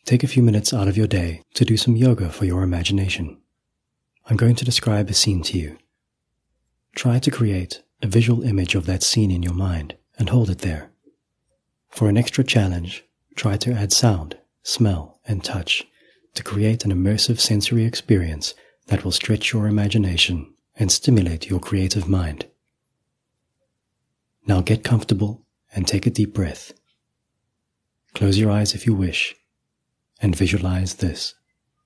Take a few minutes out of your day to do some yoga for your imagination. I'm going to describe a scene to you. Try to create a visual image of that scene in your mind and hold it there. For an extra challenge, try to add sound, smell, and touch to create an immersive sensory experience that will stretch your imagination and stimulate your creative mind. Now get comfortable and take a deep breath. Close your eyes if you wish, and visualize this.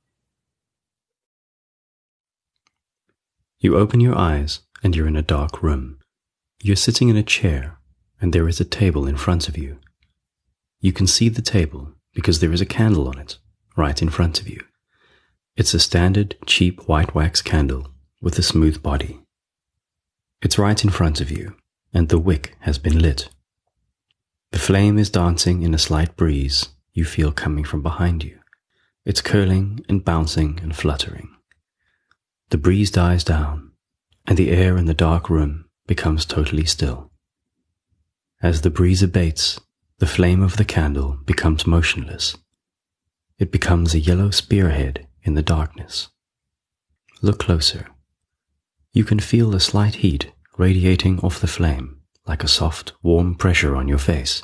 You open your eyes and you're in a dark room. You're sitting in a chair and there is a table in front of you. You can see the table because there is a candle on it, right in front of you. It's a standard, cheap white wax candle with a smooth body. It's right in front of you, and the wick has been lit. The flame is dancing in a slight breeze you feel coming from behind you. It's curling and bouncing and fluttering. The breeze dies down, and the air in the dark room becomes totally still. As the breeze abates, the flame of the candle becomes motionless. It becomes a yellow spearhead in the darkness. Look closer. You can feel the slight heat radiating off the flame like a soft, warm pressure on your face.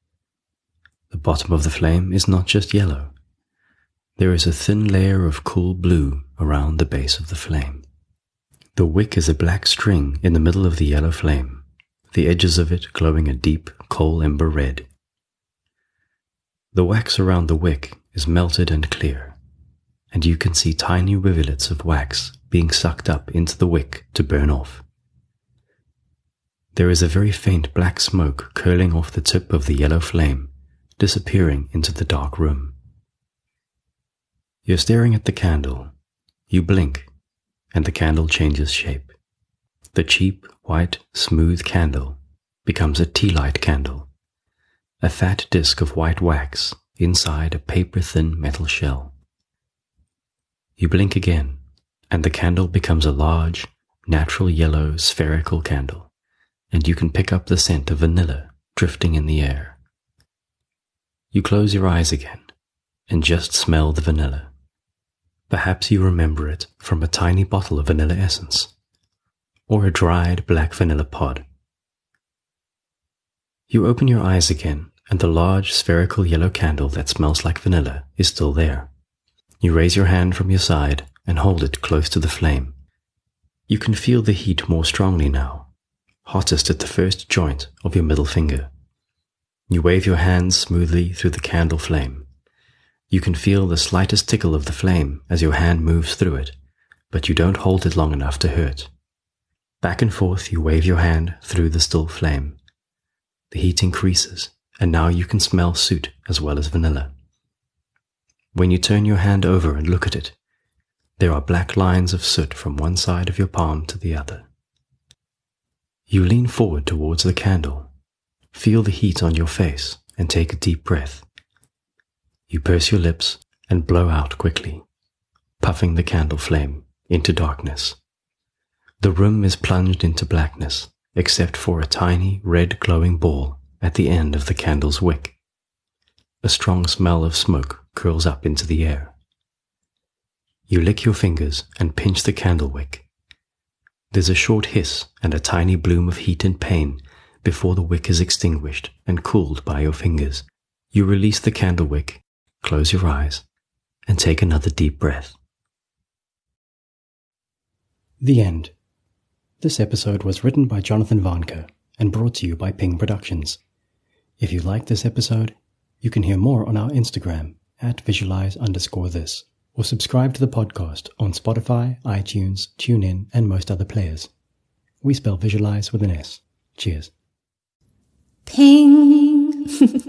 The bottom of the flame is not just yellow. There is a thin layer of cool blue around the base of the flame. The wick is a black string in the middle of the yellow flame, the edges of it glowing a deep coal ember red. The wax around the wick is melted and clear, and you can see tiny rivulets of wax being sucked up into the wick to burn off. There is a very faint black smoke curling off the tip of the yellow flame, disappearing into the dark room. You're staring at the candle. You blink, and the candle changes shape. The cheap, white, smooth candle becomes a tea light candle, a fat disc of white wax inside a paper-thin metal shell. You blink again, and the candle becomes a large, natural yellow spherical candle, and you can pick up the scent of vanilla drifting in the air. You close your eyes again and just smell the vanilla. Perhaps you remember it from a tiny bottle of vanilla essence, or a dried black vanilla pod. You open your eyes again, and the large spherical yellow candle that smells like vanilla is still there. You raise your hand from your side and hold it close to the flame. You can feel the heat more strongly now, hottest at the first joint of your middle finger. You wave your hands smoothly through the candle flame. You can feel the slightest tickle of the flame as your hand moves through it, but you don't hold it long enough to hurt. Back and forth you wave your hand through the still flame. The heat increases, and now you can smell soot as well as vanilla. When you turn your hand over and look at it, there are black lines of soot from one side of your palm to the other. You lean forward towards the candle, feel the heat on your face, and take a deep breath. You purse your lips and blow out quickly, puffing the candle flame into darkness. The room is plunged into blackness, except for a tiny red glowing ball at the end of the candle's wick. A strong smell of smoke curls up into the air. You lick your fingers and pinch the candle wick. There's a short hiss and a tiny bloom of heat and pain before the wick is extinguished and cooled by your fingers. You release the candle wick, close your eyes, and take another deep breath. The end. This episode was written by Jonathan Vanker and brought to you by Ping Productions. If you liked this episode, you can hear more on our Instagram @visualize_this, or subscribe to the podcast on Spotify, iTunes, TuneIn, and most other players. We spell visualize with an S. Cheers. Ping.